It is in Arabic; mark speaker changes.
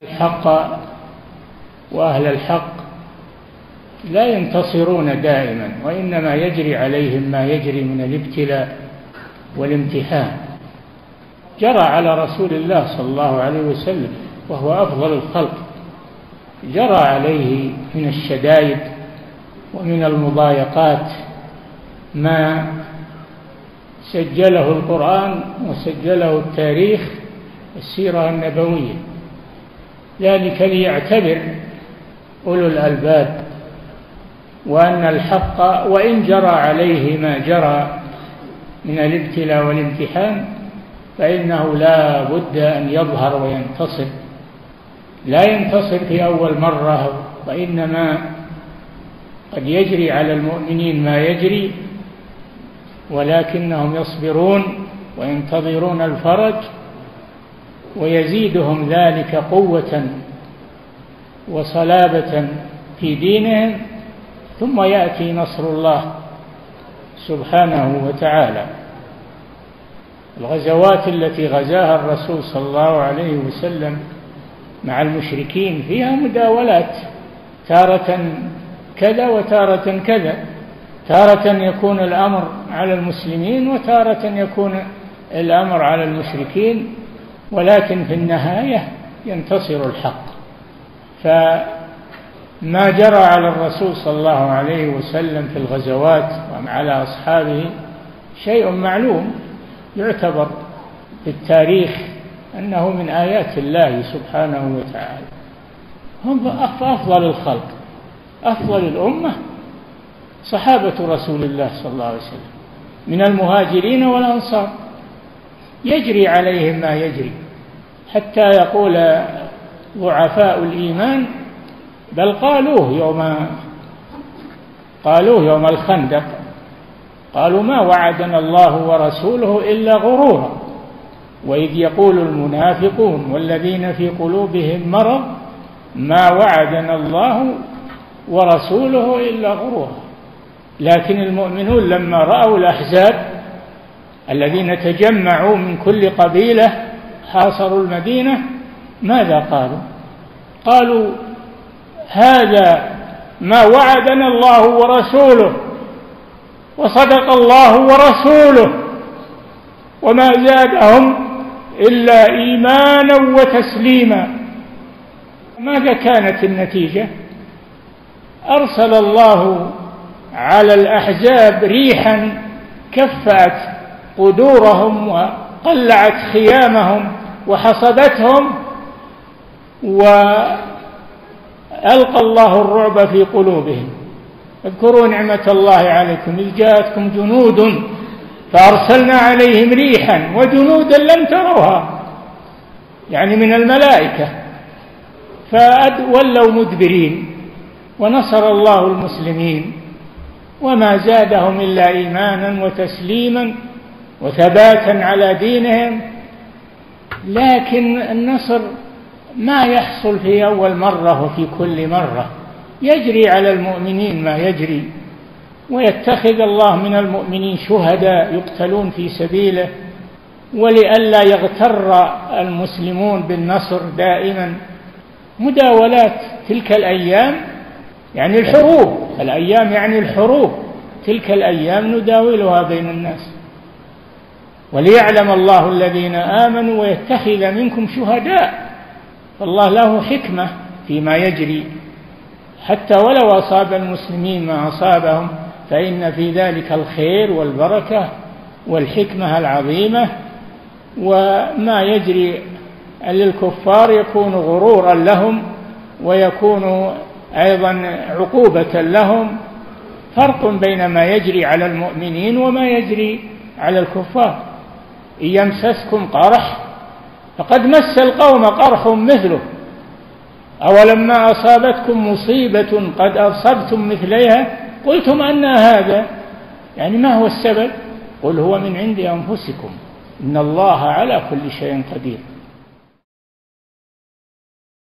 Speaker 1: الحق وأهل الحق لا ينتصرون دائما، وإنما يجري عليهم ما يجري من الابتلاء والامتحان. جرى على رسول الله صلى الله عليه وسلم وهو أفضل الخلق، جرى عليه من الشدائد ومن المضايقات ما سجله القرآن وسجله التاريخ السيرة النبوية، ذلك ليعتبر أولو الألباب وأن الحق وإن جرى عليه ما جرى من الابتلاء والامتحان فإنه لا بد أن يظهر وينتصر، لا ينتصر في أول مرة، وإنما قد يجري على المؤمنين ما يجري ولكنهم يصبرون وينتظرون الفرج، ويزيدهم ذلك قوة وصلابة في دينهم، ثم يأتي نصر الله سبحانه وتعالى. الغزوات التي غزاها الرسول صلى الله عليه وسلم مع المشركين فيها مداولات، تارة كذا وتارة كذا، تارة يكون الأمر على المسلمين وتارة يكون الأمر على المشركين، ولكن في النهاية ينتصر الحق. فما جرى على الرسول صلى الله عليه وسلم في الغزوات وعلى أصحابه شيء معلوم، يعتبر في التاريخ أنه من آيات الله سبحانه وتعالى. هم أفضل الخلق، أفضل الأمة صحابة رسول الله صلى الله عليه وسلم من المهاجرين والأنصار، يجري عليهم ما يجري، حتى يقول ضعفاء الإيمان بل قالوه يوم الخندق، قالوا ما وعدنا الله ورسوله إلا غرورا، وإذ يقول المنافقون والذين في قلوبهم مرض ما وعدنا الله ورسوله إلا غرورا. لكن المؤمنون لما رأوا الأحزاب الذين تجمعوا من كل قبيلة حاصروا المدينة ماذا قالوا؟ قالوا هذا ما وعدنا الله ورسوله وصدق الله ورسوله وما زادهم إلا إيمانا وتسليما. ماذا كانت النتيجة؟ أرسل الله على الأحزاب ريحا كفأت قدورهم وقلعت خيامهم وحصدتهم، وألقى الله الرعب في قلوبهم. اذكروا نعمة الله عليكم إذ جاءتكم جنود فأرسلنا عليهم ريحا وجنودا لم تروها، يعني من الملائكة، فولوا مدبرين، ونصر الله المسلمين وما زادهم إلا إيمانا وتسليما وثباتا على دينهم. لكن النصر ما يحصل في أول مرة وفي كل مرة، يجري على المؤمنين ما يجري، ويتخذ الله من المؤمنين شهداء يقتلون في سبيله، ولئلا يغتر المسلمون بالنصر دائما. مداولات تلك الأيام يعني الحروب، الأيام يعني الحروب، تلك الأيام نداولها بين الناس، وليعلم الله الذين آمنوا ويتخذ منكم شهداء. فالله له حكمة فيما يجري، حتى ولو أصاب المسلمين ما أصابهم فإن في ذلك الخير والبركة والحكمة العظيمة. وما يجري للكفار يكون غرورا لهم ويكون أيضا عقوبة لهم. فرق بين ما يجري على المؤمنين وما يجري على الكفار. إن يمسسكم قرح فقد مس القوم قرح مثله، أولما أصابتكم مصيبة قد أصبتم مثليها قلتم أن هذا، يعني ما هو السبب؟ قل هو من عند أنفسكم إن الله على كل شيء قدير.